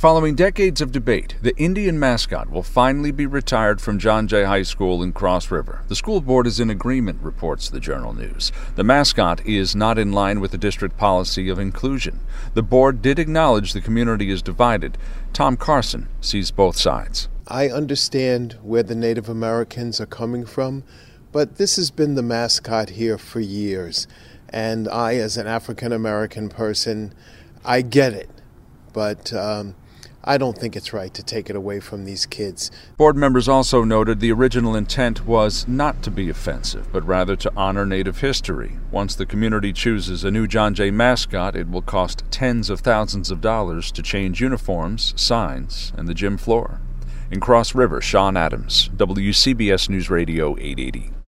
Following decades of debate, the Indian mascot will finally be retired from John Jay High School in Cross River. The school board is in agreement, reports the Journal News. The mascot is not in line with the district policy of inclusion. The board did acknowledge the community is divided. Tom Carson sees both sides. I understand where the Native Americans are coming from, but this has been the mascot here for years. And I, as an African American person, I get it. But I don't think it's right to take it away from these kids. Board members also noted the original intent was not to be offensive, but rather to honor Native history. Once the community chooses a new John Jay mascot, it will cost tens of thousands of dollars to change uniforms, signs, and the gym floor. In Cross River, Sean Adams, WCBS News Radio 880.